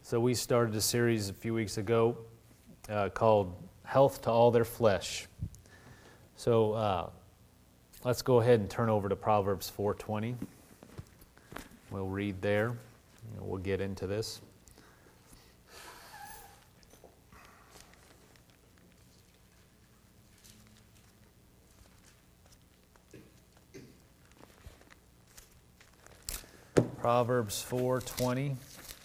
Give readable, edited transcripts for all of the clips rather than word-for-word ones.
So we started a series a few weeks ago called Health to All Their Flesh. So let's go ahead and turn over to Proverbs 4:20. We'll read there, and we'll get into this. Proverbs 4:20.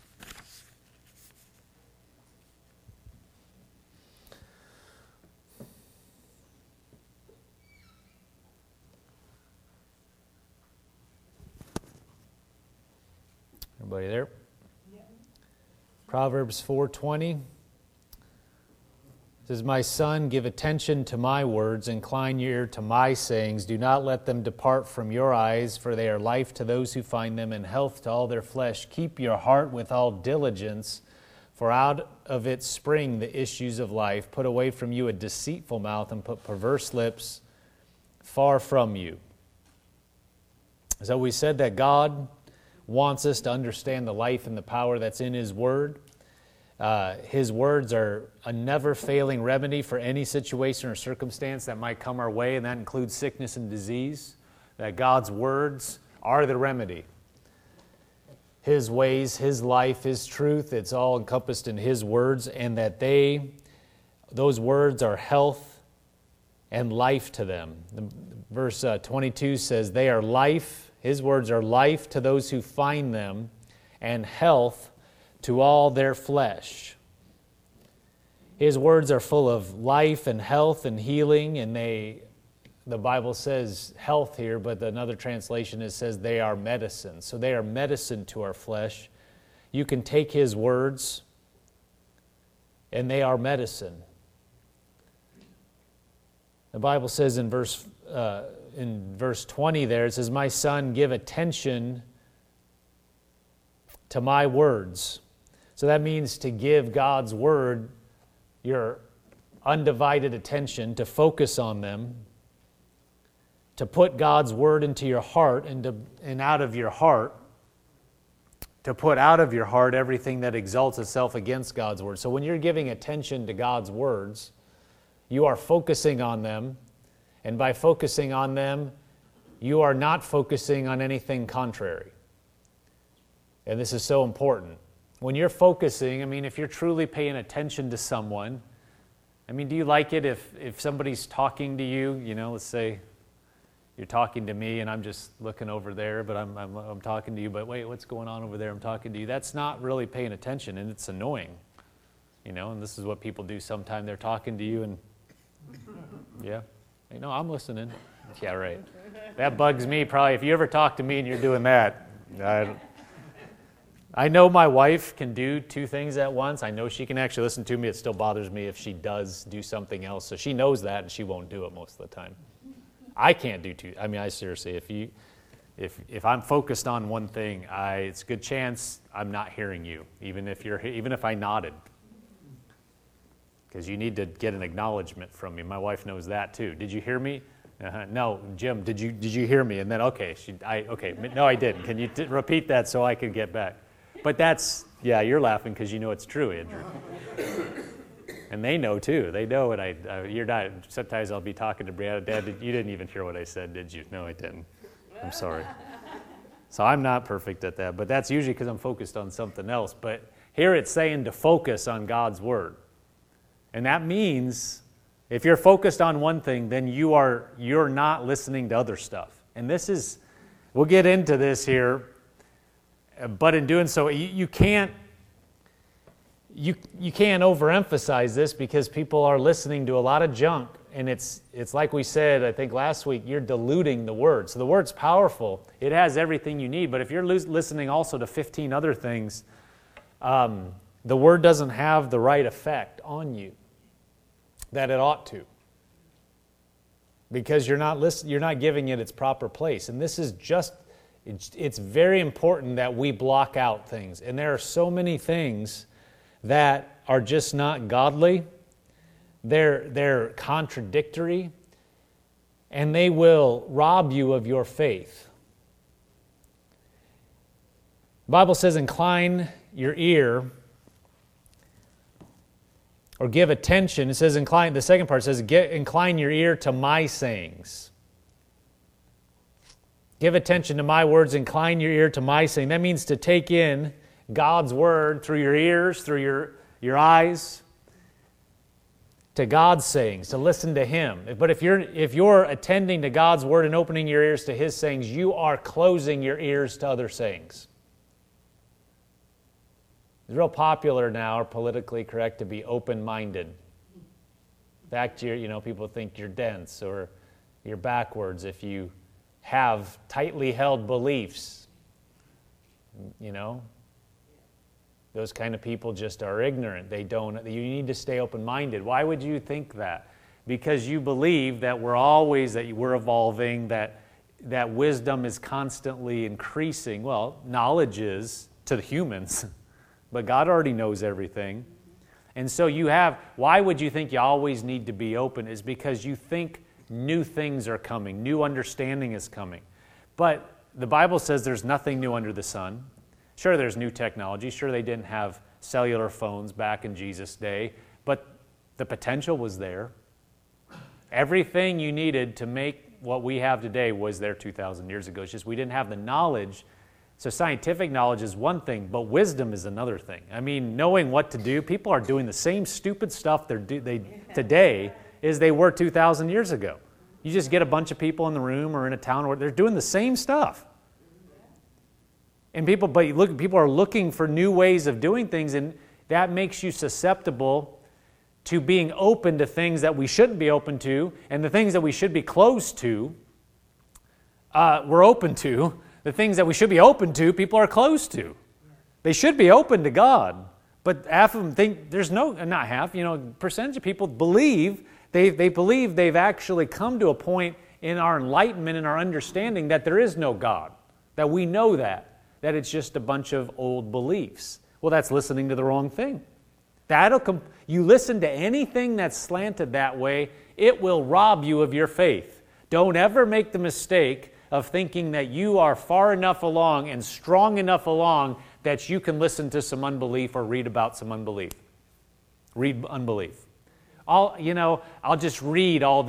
Everybody there? Yeah. Proverbs 4:20 says, "My son, give attention to my words, incline your ear to my sayings. Do not let them depart from your eyes, for they are life to those who find them, and health to all their flesh. Keep your heart with all diligence, for out of it spring the issues of life. Put away from you a deceitful mouth, and put perverse lips far from you." So we said that God wants us to understand the life and the power that's in His Word. His words are a never-failing remedy for any situation or circumstance that might come our way, and that includes sickness and disease. That God's words are the remedy. His ways, His life, His truth, it's all encompassed in His words, and that those words are health and life to them. Verse 22 says, they are life. His words are life to those who find them, and health to all their flesh. His words are full of life and health and healing, and the Bible says health here, but another translation says they are medicine. So they are medicine to our flesh. You can take His words, and they are medicine. The Bible says in verse 20 there, it says, "My son, give attention to my words." So that means to give God's word your undivided attention, to focus on them, to put God's word into your heart and out of your heart, to put out of your heart everything that exalts itself against God's word. So when you're giving attention to God's words, you are focusing on them, and by focusing on them, you are not focusing on anything contrary. And this is so important. When you're focusing, if you're truly paying attention to someone, do you like it if somebody's talking to you, let's say you're talking to me and I'm just looking over there, but I'm talking to you, but wait, what's going on over there? I'm talking to you. That's not really paying attention, and it's annoying, and this is what people do sometimes. They're talking to you and, yeah, I'm listening. Yeah, right. That bugs me probably. If you ever talk to me and you're doing that, I know my wife can do two things at once. I know she can actually listen to me. It still bothers me if she does do something else. So she knows that, and she won't do it most of the time. I can't do two. I seriously, if I'm focused on one thing, it's a good chance I'm not hearing you, even if I nodded, because you need to get an acknowledgement from me. My wife knows that too. Did you hear me? No, Jim. Did you hear me? And then okay, no, I didn't. Can you repeat that so I can get back? But you're laughing because you know it's true, Andrew. And they know too. They know what you're not. Sometimes I'll be talking to Brianna. Dad, you didn't even hear what I said, did you? No, I didn't. I'm sorry. So I'm not perfect at that, but that's usually because I'm focused on something else. But here it's saying to focus on God's word. And that means if you're focused on one thing, then you're not listening to other stuff. And we'll get into this here, but in doing so, you can't overemphasize this, because people are listening to a lot of junk, and it's like we said, I think last week, you're diluting the word. So the word's powerful. It has everything you need, but if you're listening also to 15 other things, the word doesn't have the right effect on you that it ought to, because you're not giving it its proper place. And this is it's very important that we block out things. And there are so many things that are just not godly. They're contradictory, and they will rob you of your faith. The Bible says, incline your ear Or give attention. It says incline, the second part says, incline your ear to my sayings. Give attention to my words, incline your ear to my saying. That means to take in God's word through your ears, through your eyes, to God's sayings, to listen to Him. But if you're attending to God's word and opening your ears to His sayings, you are closing your ears to other sayings. It's real popular now, or politically correct, to be open-minded. In fact, people think you're dense or you're backwards if you have tightly held beliefs. Those kind of people just are ignorant. You need to stay open-minded. Why would you think that? Because you believe that we're evolving, that wisdom is constantly increasing. Well, knowledge is to the humans. But God already knows everything. And so why would you think you always need to be open? Is because you think new things are coming, new understanding is coming. But the Bible says there's nothing new under the sun. Sure, there's new technology. Sure, they didn't have cellular phones back in Jesus' day, but the potential was there. Everything you needed to make what we have today was there 2,000 years ago. It's just we didn't have the knowledge. So scientific knowledge is one thing, but wisdom is another thing. I mean, knowing what to do, people are doing the same stupid stuff today as they were 2,000 years ago. You just get a bunch of people in the room or in a town where they're doing the same stuff. And people are looking for new ways of doing things, and that makes you susceptible to being open to things that we shouldn't be open to, and the things that we should be closed to, we're open to. The things that we should be open to, people are closed to. They should be open to God. But half of them think not half, percentage of people believe, they believe they've actually come to a point in our enlightenment and our understanding that there is no God, that we know that it's just a bunch of old beliefs. Well, that's listening to the wrong thing. You listen to anything that's slanted that way, it will rob you of your faith. Don't ever make the mistake of thinking that you are far enough along and strong enough along that you can listen to some unbelief or read about some unbelief. Read unbelief. I'll just read all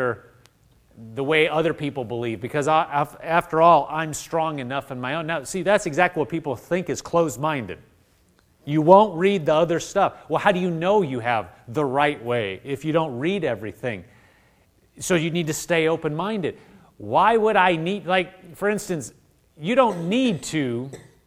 the way other people believe, because after all, I'm strong enough in my own. Now, see, that's exactly what people think is closed-minded. You won't read the other stuff. Well, how do you know you have the right way if you don't read everything? So you need to stay open-minded. Why would I need, for instance, you don't need to,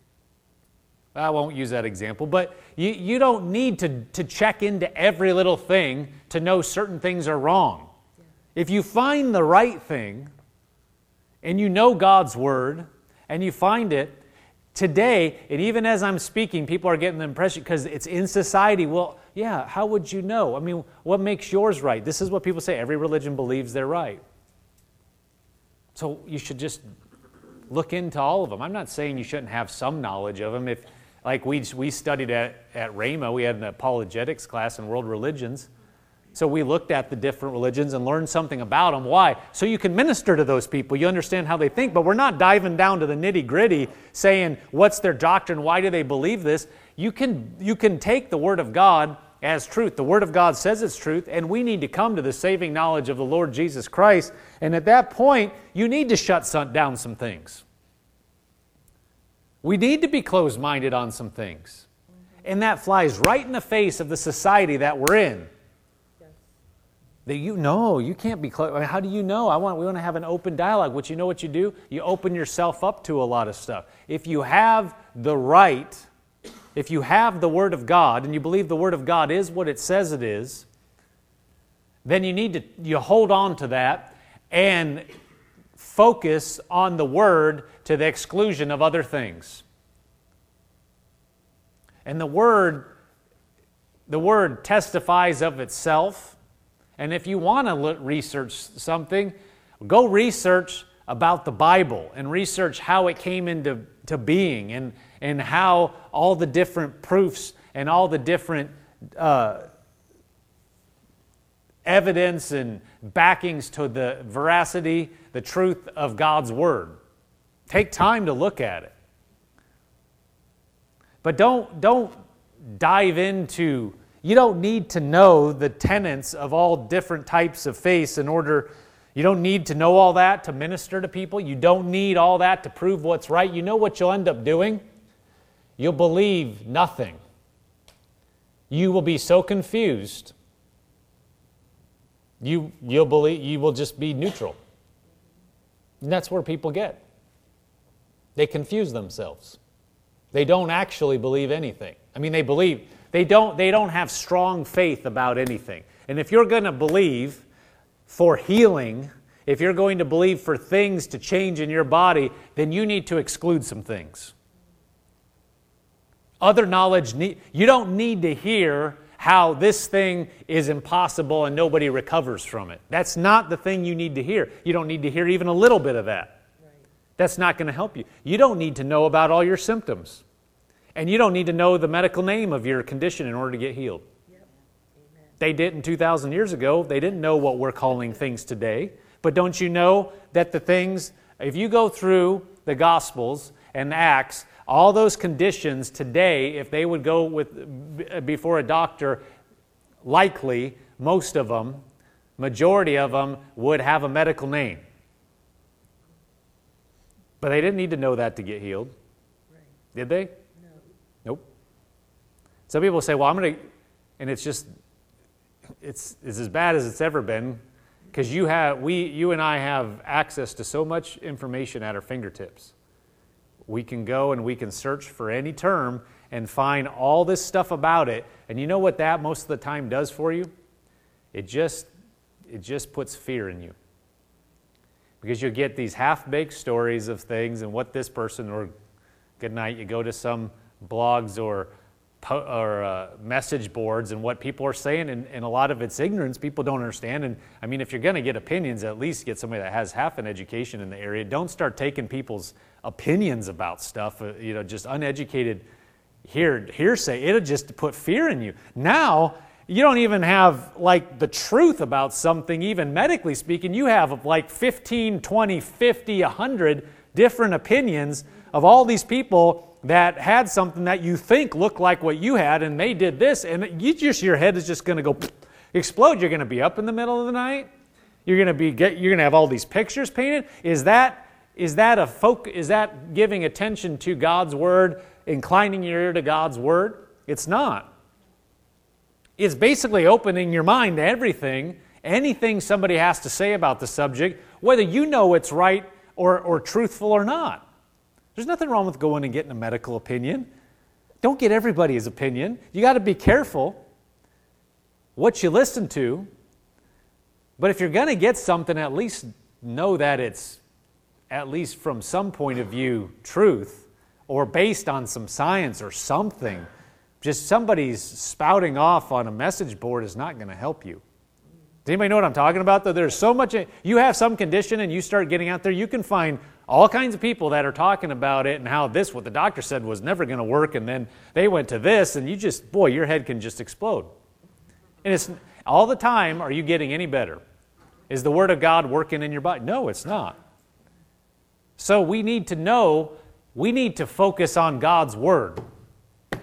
I won't use that example, but you don't need to check into every little thing to know certain things are wrong. If you find the right thing, and you know God's Word, and you find it, today, and even as I'm speaking, people are getting the impression, because it's in society, well, yeah, how would you know? I mean, what makes yours right? This is what people say, every religion believes they're right. So you should just look into all of them. I'm not saying you shouldn't have some knowledge of them. If, we studied at Rhema, we had an apologetics class in world religions. So we looked at the different religions and learned something about them. Why? So you can minister to those people. You understand how they think, but we're not diving down to the nitty-gritty saying, what's their doctrine? Why do they believe this? You can take the Word of God as truth. The Word of God says it's truth, and we need to come to the saving knowledge of the Lord Jesus Christ. And at that point, you need to shut down some things. We need to be closed-minded on some things. And that flies right in the face of the society that we're in. That you can't be closed. I mean, how do you know? We want to have an open dialogue. What you do? You open yourself up to a lot of stuff. If you have the Word of God, and you believe the Word of God is what it says it is, then you hold on to that and focus on the Word to the exclusion of other things. And the Word testifies of itself. And if you want to research something, go research about the Bible and research how it came into being and how all the different proofs and all the different evidence and backings to the veracity, the truth of God's Word. Take time to look at it. But don't dive into, You don't need to know the tenets of all different types of faith in order. You don't need to know all that to minister to people. You don't need all that to prove what's right. You know what you'll end up doing? You'll believe nothing. You will be so confused. You will just be neutral. And that's where people get. They confuse themselves. They don't actually believe anything. I mean, they don't have strong faith about anything. And if you're going to believe for healing, if you're going to believe for things to change in your body, then you need to exclude some things. Other knowledge, you don't need to hear how this thing is impossible and nobody recovers from it. That's not the thing you need to hear. You don't need to hear even a little bit of that. That's not going to help you. You don't need to know about all your symptoms. And you don't need to know the medical name of your condition in order to get healed. Yep. They didn't 2,000 years ago. They didn't know what we're calling things today. But don't you know that the things, if you go through the Gospels and Acts, all those conditions today, if they would go before a doctor, likely, most of them, majority of them, would have a medical name. But they didn't need to know that to get healed. Right. Did they? No. Nope. Some people say, well, I'm going to, and it's as bad as it's ever been, because you and I have access to so much information at our fingertips. We can go and we can search for any term and find all this stuff about it. And you know what that most of the time does for you? It just puts fear in you. Because you'll get these half-baked stories of things and what this person, or good night, you go to some blogs or message boards and what people are saying, and a lot of it's ignorance. People don't understand. And I mean, if you're going to get opinions, at least get somebody that has half an education in the area. Don't start taking people's opinions about stuff, just uneducated hearsay. It'll just put fear in you. Now, you don't even have like the truth about something, even medically speaking. You have like 15, 20, 50, 100 different opinions of all these people that had something that you think looked like what you had, and they did this, and your head is just going to go explode. You're going to be up in the middle of the night. You're going to have all these pictures painted. Is that giving attention to God's Word, inclining your ear to God's Word? It's not. It's basically opening your mind to everything, anything somebody has to say about the subject, whether you know it's right or truthful or not. There's nothing wrong with going and getting a medical opinion. Don't get everybody's opinion. You got to be careful what you listen to. But if you're going to get something, at least know that it's, at least from some point of view, truth, or based on some science or something. Just somebody's spouting off on a message board is not going to help you. Does anybody know what I'm talking about? Though there's so much, you have some condition and you start getting out there, you can find all kinds of people that are talking about it and how what the doctor said was never going to work, and then they went to this, and your head can just explode. And it's all the time, are you getting any better? Is the Word of God working in your body? No, it's not. So we need to know, we need to focus on God's Word. The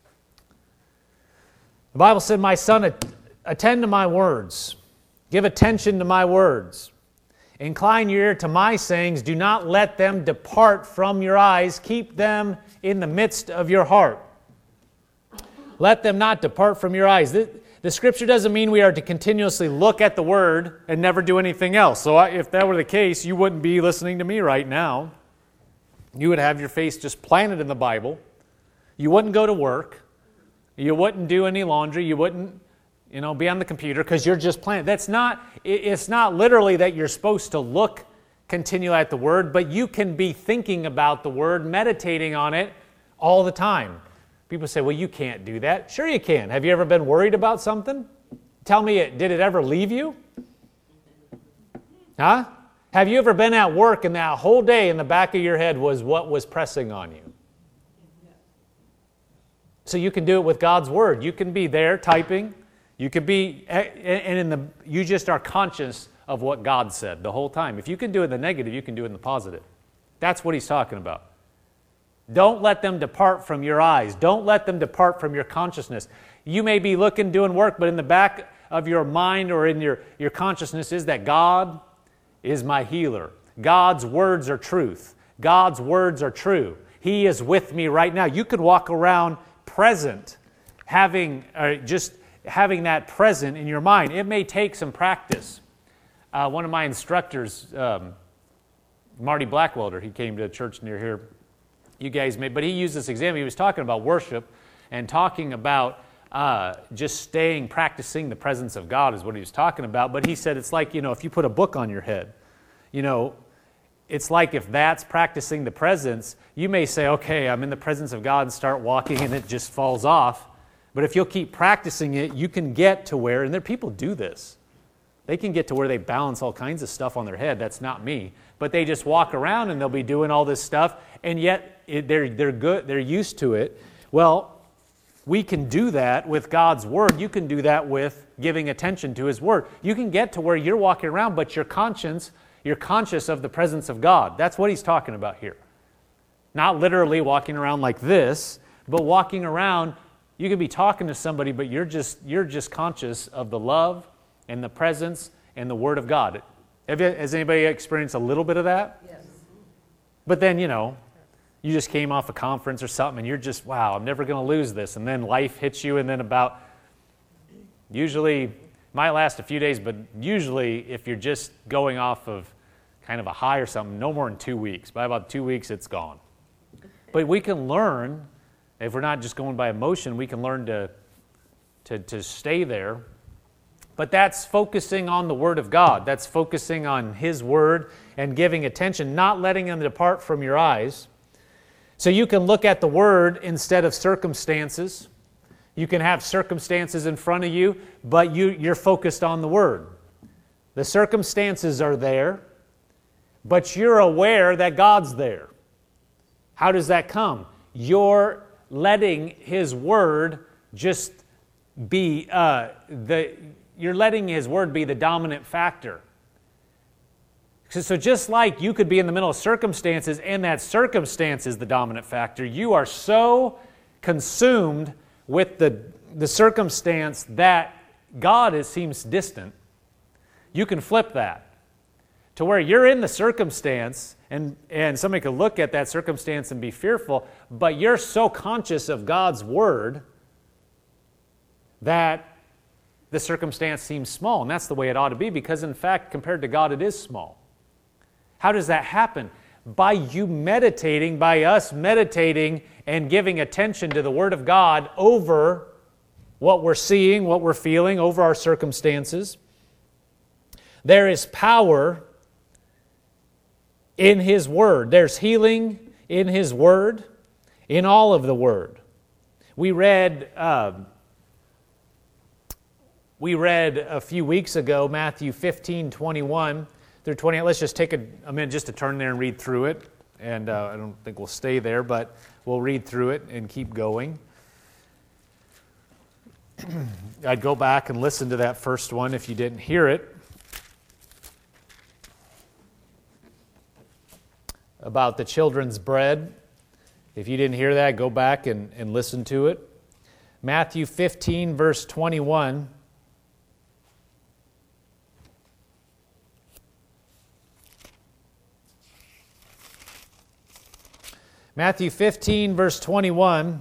Bible said, my son, attend to my words. Give attention to my words. Incline your ear to my sayings. Do not let them depart from your eyes. Keep them in the midst of your heart. Let them not depart from your eyes. The Scripture doesn't mean we are to continuously look at the Word and never do anything else. So if that were the case, you wouldn't be listening to me right now. You would have your face just planted in the Bible. You wouldn't go to work. You wouldn't do any laundry. You wouldn't, be on the computer because you're just planted. It's not literally that you're supposed to look continually at the Word, but you can be thinking about the Word, meditating on it all the time. People say, well, you can't do that. Sure you can. Have you ever been worried about something? Tell me, did it ever leave you? Huh? Have you ever been at work and that whole day in the back of your head was what was pressing on you? So you can do it with God's Word. You can be there typing. You could be, and you just are conscious of what God said the whole time. If you can do it in the negative, you can do it in the positive. That's what he's talking about. Don't let them depart from your eyes. Don't let them depart from your consciousness. You may be looking, doing work, but in the back of your mind or in your consciousness is that God is my healer. God's words are truth. God's words are true. He is with me right now. You could walk around present, having that present in your mind. It may take some practice. One of my instructors, Marty Blackwelder, he came to a church near here. You guys may, but he used this example. He was talking about worship and talking about just practicing the presence of God is what he was talking about. But he said it's like, if you put a book on your head, it's like if that's practicing the presence, you may say, okay, I'm in the presence of God and start walking and it just falls off. But if you'll keep practicing it, you can get to where, and there people do this, they can get to where they balance all kinds of stuff on their head. That's not me. But they just walk around and they'll be doing all this stuff, and yet they're good, they're used to it. Well, we can do that with God's Word. You can do that with giving attention to His Word. You can get to where you're walking around, but you're conscious of the presence of God. That's what he's talking about here. Not literally walking around like this, but walking around, you could be talking to somebody, but you're just conscious of the love and the presence and the Word of God. Has anybody experienced a little bit of that? Yes. But then, you just came off a conference or something and you're just, wow, I'm never going to lose this. And then life hits you, and then usually, might last a few days, but usually if you're just going off of kind of a high or something, no more than 2 weeks. By about 2 weeks, it's gone. But we can learn, if we're not just going by emotion, we can learn to stay there. But that's focusing on the Word of God. That's focusing on His Word and giving attention, not letting them depart from your eyes. So you can look at the Word instead of circumstances. You can have circumstances in front of you, but you're focused on the Word. The circumstances are there, but you're aware that God's there. How does that come? You're letting His Word just be you're letting His Word be the dominant factor. So just like you could be in the middle of circumstances and that circumstance is the dominant factor, you are so consumed with the circumstance that God seems distant. You can flip that to where you're in the circumstance and somebody could look at that circumstance and be fearful, but you're so conscious of God's Word that the circumstance seems small, and that's the way it ought to be, because in fact, compared to God, it is small. How does that happen? By us meditating and giving attention to the Word of God over what we're seeing, what we're feeling, over our circumstances. There is power in His Word. There's healing in His Word, in all of the Word. We read a few weeks ago, Matthew 15:21 through 28. Let's just take a minute just to turn there and read through it. And I don't think we'll stay there, but we'll read through it and keep going. I'd go back and listen to that first one if you didn't hear it. About the children's bread. If you didn't hear that, go back and listen to it. Matthew 15, verse 21. Matthew 15, verse 21,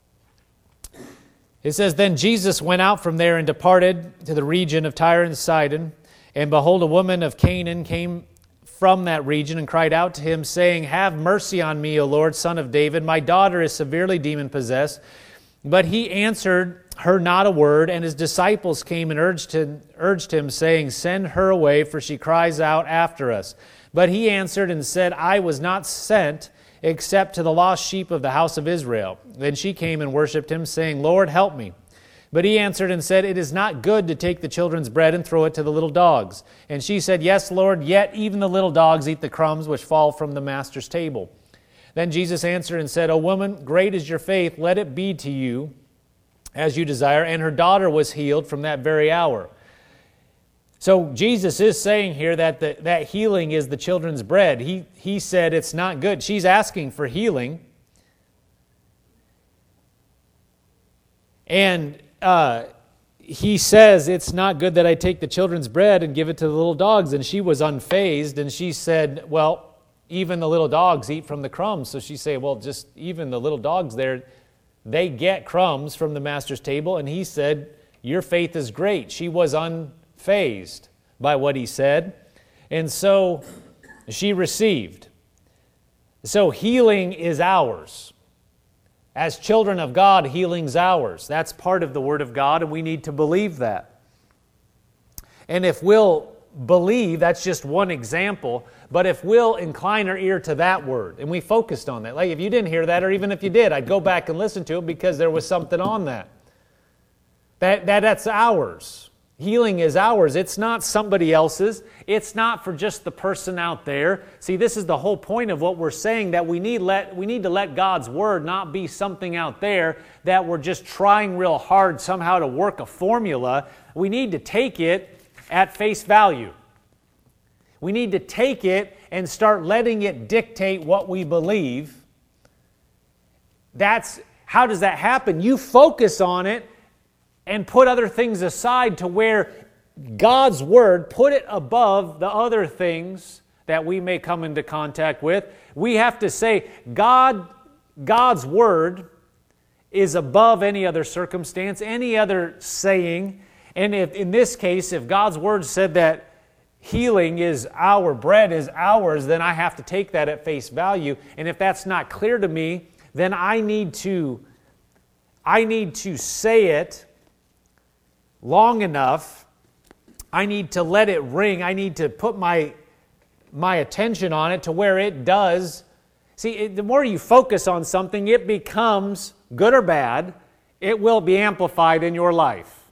it says, Then Jesus went out from there and departed to the region of Tyre and Sidon. And behold, a woman of Canaan came from that region and cried out to him, saying, Have mercy on me, O Lord, Son of David. My daughter is severely demon-possessed. But he answered her not a word, and his disciples came and urged him, saying, Send her away, for she cries out after us. But he answered and said, I was not sent except to the lost sheep of the house of Israel. Then she came and worshipped him, saying, Lord, help me. But he answered and said, It is not good to take the children's bread and throw it to the little dogs. And she said, Yes, Lord, yet even the little dogs eat the crumbs which fall from the master's table. Then Jesus answered and said, O woman, great is your faith, let it be to you as you desire. And her daughter was healed from that very hour. So Jesus is saying here that that healing is the children's bread. He said it's not good. She's asking for healing, And he says, it's not good that I take the children's bread and give it to the little dogs. And she was unfazed, and she said, well, even the little dogs eat from the crumbs. So she said, well, just even the little dogs there, they get crumbs from the master's table. And he said, your faith is great. She was unfazed by what he said. And so she received. So healing is ours. As children of God, healing's ours. That's part of the Word of God, and we need to believe that. And if we'll believe, that's just one example, but if we'll incline our ear to that word, and we focused on that, like if you didn't hear that, or even if you did, I'd go back and listen to it because there was something on that. That's ours. Healing is ours. It's not somebody else's. It's not for just the person out there. See, this is the whole point of what we're saying, that we need to let God's Word not be something out there that we're just trying real hard somehow to work a formula. We need to take it at face value. We need to take it and start letting it dictate what we believe. How does that happen? You focus on it and put other things aside to where God's Word, put it above the other things that we may come into contact with. We have to say, God's Word is above any other circumstance, any other saying. And if, in this case, if God's Word said that healing is our bread is ours, then I have to take that at face value. And if that's not clear to me, then I need to say it long enough. I need to let it ring. I need to put my attention on it to where it does. See, the more you focus on something, it becomes, good or bad, it will be amplified in your life.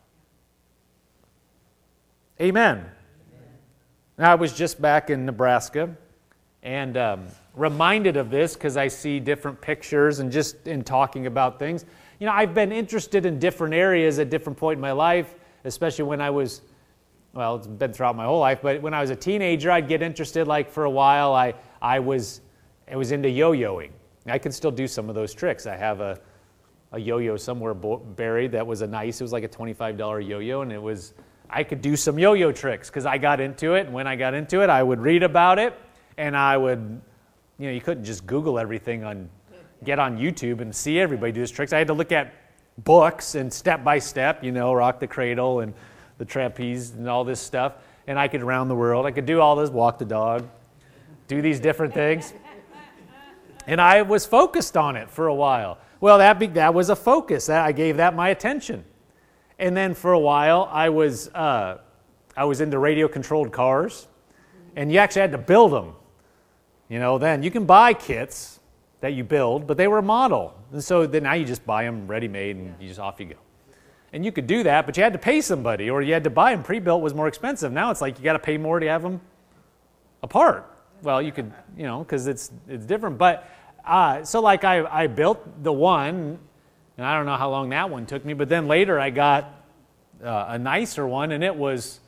Amen. Now, I was just back in Nebraska and reminded of this because I see different pictures and just in talking about things. You know, I've been interested in different areas at different point in my life, especially when I was, well, it's been throughout my whole life, but when I was a teenager, I'd get interested, like for a while, I was into yo-yoing. I can still do some of those tricks. I have a yo-yo somewhere buried that was it was like a $25 yo-yo, and I could do some yo-yo tricks because I got into it, and when I got into it, I would read about it, and I would, you couldn't just Google everything get on YouTube and see everybody do these tricks. I had to look at books and step by step, rock the cradle and the trapeze and all this stuff. And I could round the world. I could do all this, walk the dog, do these different things. And I was focused on it for a while. Well, that was a focus. I gave that my attention. And then for a while, I was into radio-controlled cars. And you actually had to build them. Then you can buy kits that you build, but they were a model. And so then now you just buy them ready-made and off you go. And you could do that, but you had to pay somebody, or you had to buy them pre-built. Was more expensive. Now it's like you got to pay more to have them apart. Well, you could, because it's different. But so like I built the one, and I don't know how long that one took me, but then later I got a nicer one, and it was,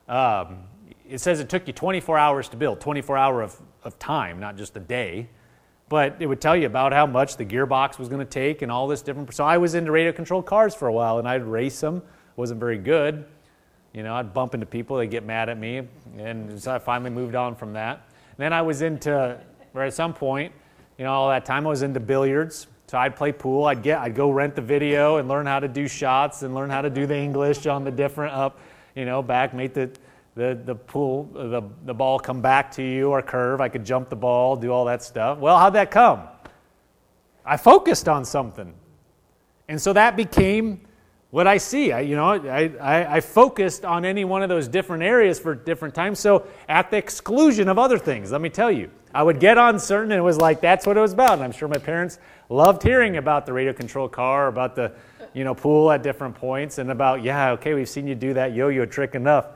it says it took you 24 hours to build, 24 hours of time, not just a day. But it would tell you about how much the gearbox was going to take and all this different. So I was into radio-controlled cars for a while, and I'd race them. Wasn't very good. I'd bump into people. They'd get mad at me. And so I finally moved on from that. And then I was into, or at some point, all that time I was into billiards. So I'd play pool. I'd go rent the video and learn how to do shots and learn how to do the English on the different back, make the pool, the ball come back to you or curve. I could jump the ball, do all that stuff. Well, how'd that come? I focused on something. And so that became what I see. I focused on any one of those different areas for different times. So at the exclusion of other things, let me tell you. I would get on certain, and it was like, that's what it was about. And I'm sure my parents loved hearing about the radio-controlled car, about the pool at different points, and about, we've seen you do that yo-yo trick enough.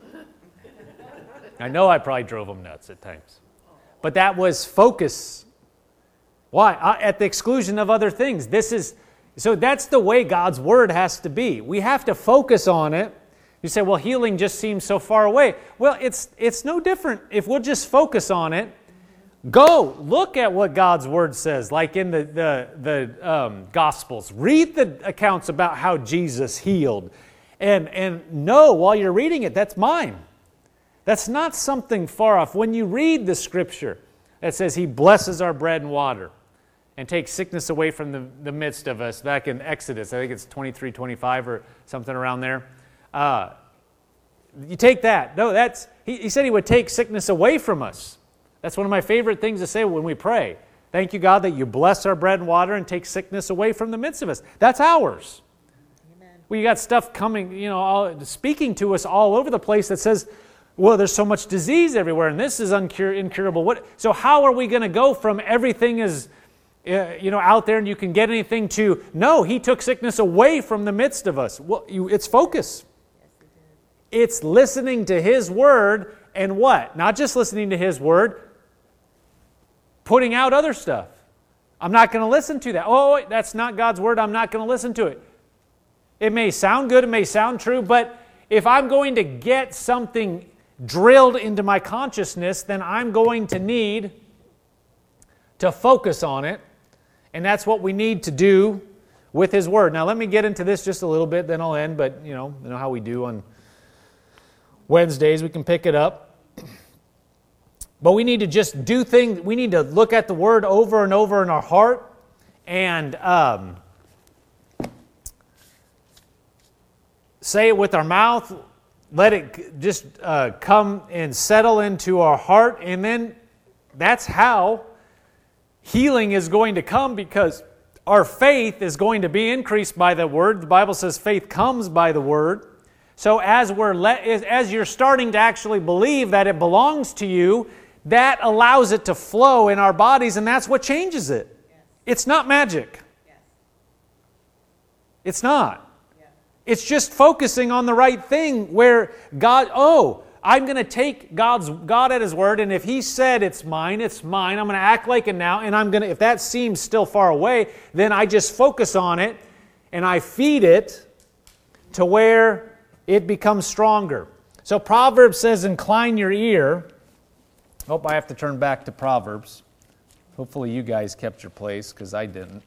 I know I probably drove them nuts at times. But that was focus. Why? At the exclusion of other things. So that's the way God's Word has to be. We have to focus on it. You say, well, healing just seems so far away. Well, it's no different. If we'll just focus on it, Go look at what God's Word says, like in the Gospels. Read the accounts about how Jesus healed. And know while you're reading it, that's mine. That's not something far off. When you read the Scripture that says He blesses our bread and water and takes sickness away from the midst of us, back in Exodus, I think it's 23:25 or something around there. You take that. No, He said He would take sickness away from us. That's one of my favorite things to say when we pray. Thank you, God, that you bless our bread and water and take sickness away from the midst of us. That's ours. Amen. Well, you got stuff coming, speaking to us all over the place that says, well, there's so much disease everywhere, and this is incurable. So how are we going to go from everything is, out there and you can get anything to, no, He took sickness away from the midst of us. Well, it's focus. Yes, He did. It's listening to His Word and what? Not just listening to His Word, putting out other stuff. I'm not going to listen to that. Oh, that's not God's Word. I'm not going to listen to it. It may sound good. It may sound true. But if I'm going to get something drilled into my consciousness, then I'm going to need to focus on it. And that's what we need to do with His Word. Now, let me get into this just a little bit, then I'll end. But, you know how we do on Wednesdays. We can pick it up. But we need to just do things. We need to look at the Word over and over in our heart and say it with our mouth. Let it just come and settle into our heart. And then that's how healing is going to come, because our faith is going to be increased by the Word. The Bible says faith comes by the Word. So as you're starting to actually believe that it belongs to you, that allows it to flow in our bodies, and that's what changes it. Yes. It's not magic. Yes. It's not. Yes. It's just focusing on the right thing where God, I'm going to take God at His Word, and if He said it's mine, it's mine. I'm going to act like it now, and if that seems still far away, then I just focus on it, and I feed it to where it becomes stronger. So Proverbs says, incline your ear. Oh, I have to turn back to Proverbs. Hopefully you guys kept your place, because I didn't.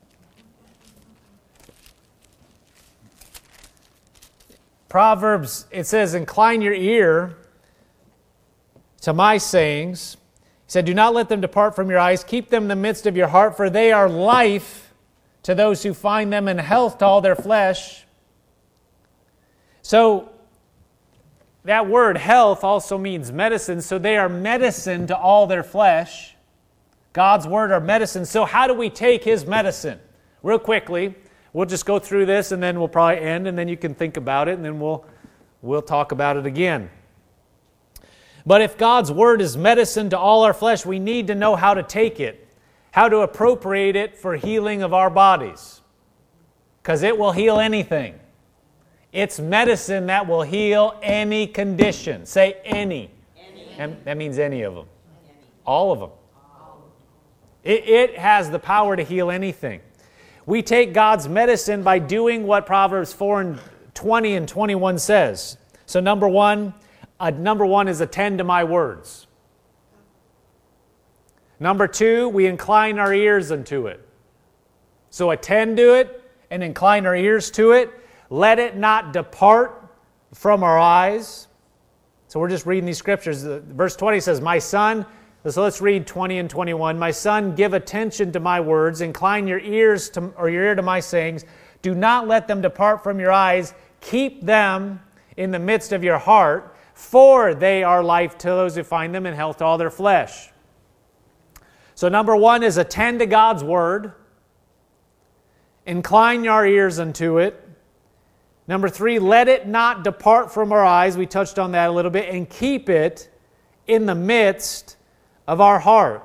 Proverbs, it says, incline your ear to my sayings. He said, do not let them depart from your eyes. Keep them in the midst of your heart, for they are life to those who find them, and health to all their flesh. So, that word health also means medicine, so they are medicine to all their flesh. God's Word are medicine. So how do we take His medicine? Real quickly, we'll just go through this and then we'll probably end, and then you can think about it, and then we'll talk about it again. But if God's Word is medicine to all our flesh, we need to know how to take it, how to appropriate it for healing of our bodies, because it will heal anything. It's medicine that will heal any condition. Say any. And that means any of them. All of them. It has the power to heal anything. We take God's medicine by doing what Proverbs 4:20 and 21 says. So number one is attend to my words. Number two, we incline our ears unto it. So attend to it and incline our ears to it. Let it not depart from our eyes. So we're just reading these scriptures. Verse 20 says, my son, so let's read 20 and 21. My son, give attention to my words. Incline your ear to my sayings. Do not let them depart from your eyes. Keep them in the midst of your heart, for they are life to those who find them, and health to all their flesh. So number one is attend to God's Word. Incline your ears unto it. Number three, let it not depart from our eyes. We touched on that a little bit. And keep it in the midst of our heart.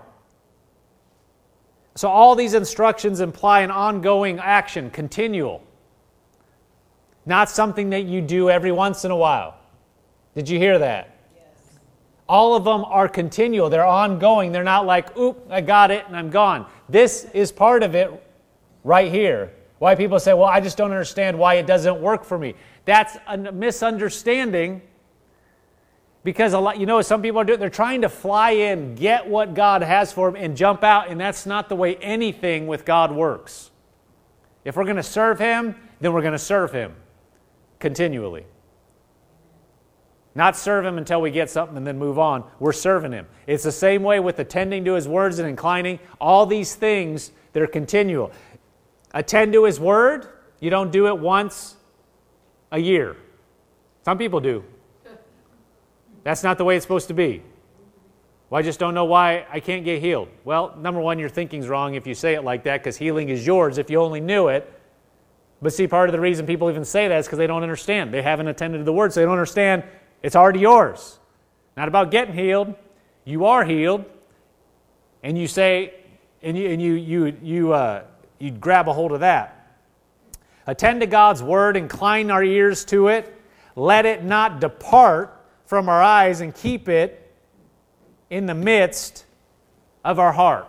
So all these instructions imply an ongoing action, continual. Not something that you do every once in a while. Did you hear that? Yes. All of them are continual. They're ongoing. They're not like, oop, I got it and I'm gone. This is part of it right here. Why people say, well, I just don't understand why it doesn't work for me. That's a misunderstanding Because some people are doing, they're trying to fly in, get what God has for them, and jump out, and that's not the way anything with God works. If we're going to serve Him, then we're going to serve Him continually. Not serve Him until we get something and then move on. We're serving Him. It's the same way with attending to His words and inclining. All these things, they're continual. Attend to His word. You don't do it once a year. Some people do. That's not the way it's supposed to be. Well, I just don't know why I can't get healed. Well, number one, your thinking's wrong if you say it like that, because healing is yours if you only knew it. But see, part of the reason people even say that is because they don't understand. They haven't attended to the word, so they don't understand it's already yours. Not about getting healed. You are healed. And you say, and you grab a hold of that. Attend to God's word, incline our ears to it. Let it not depart from our eyes, and keep it in the midst of our heart.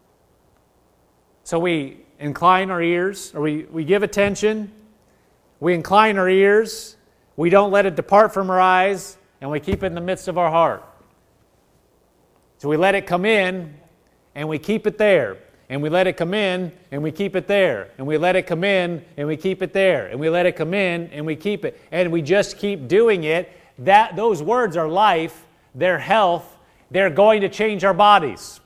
So we incline our ears, or we give attention, we incline our ears, we don't let it depart from our eyes, and we keep it in the midst of our heart. So we let it come in, and we keep it there. And we let it come in, and we keep it there. And we let it come in, and we keep it there. And we let it come in, and we keep it. And we just keep doing it. Those words are life, they're health, they're going to change our bodies.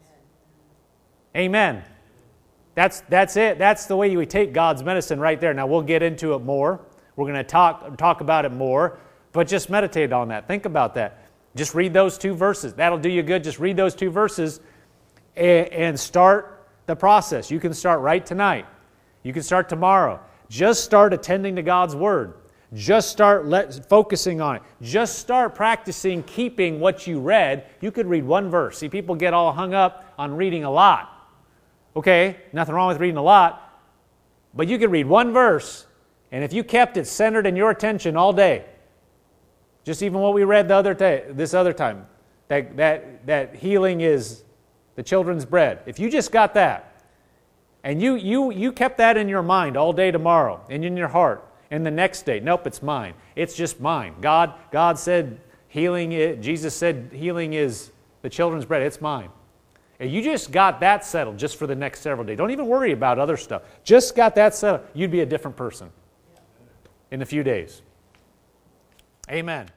Amen. That's it. That's the way you take God's medicine right there. Now we'll get into it more. We're going to talk about it more, but just meditate on that. Think about that. Just read those 2 verses. That'll do you good. Just read those 2 verses and start the process. You can start right tonight. You can start tomorrow. Just start attending to God's word. Just start focusing on it. Just start practicing keeping what you read. You could read 1 verse. See, people get all hung up on reading a lot. Okay, nothing wrong with reading a lot, but you could read 1 verse, and if you kept it centered in your attention all day, just even what we read this other time, that healing is the children's bread. If you just got that, and you kept that in your mind all day tomorrow, and in your heart, and the next day, nope, it's mine. It's just mine. God said healing, Jesus said healing is the children's bread. It's mine. And you just got that settled just for the next several days. Don't even worry about other stuff. Just got that settled. You'd be a different person in a few days. Amen.